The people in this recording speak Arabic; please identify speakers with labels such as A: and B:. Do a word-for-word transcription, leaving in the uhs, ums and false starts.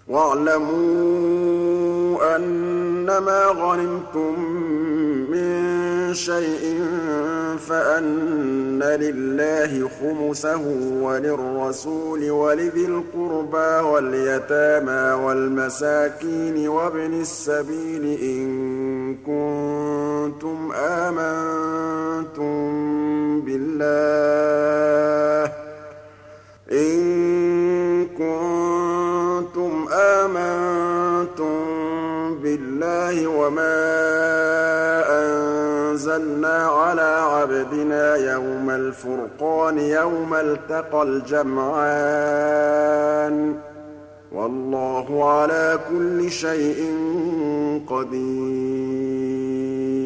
A: وَاعْلَمُوا أَنَّمَا غَنِمْتُم مِّن شَيْءٍ فَأَنَّ لِلَّهِ خُمُسَهُ وَلِلرَّسُولِ وَلِذِي الْقُرْبَىٰ وَالْيَتَامَىٰ وَالْمَسَاكِينِ وَابْنِ السَّبِيلِ إِن كُنتُمْ آمَنتُم بِاللَّهِ إِن كُنتُمْ آمَنتُم بِاللَّهِ وَمَا أَنزَلْنَا عَلَىٰ عَبْدِنَا يَوْمَ الْفُرْقَانِ يَوْمَ الْتَقَى الْجَمْعَانِ ۗ وَاللَّهُ عَلَىٰ كُلِّ شَيْءٍ قَدِيرٌ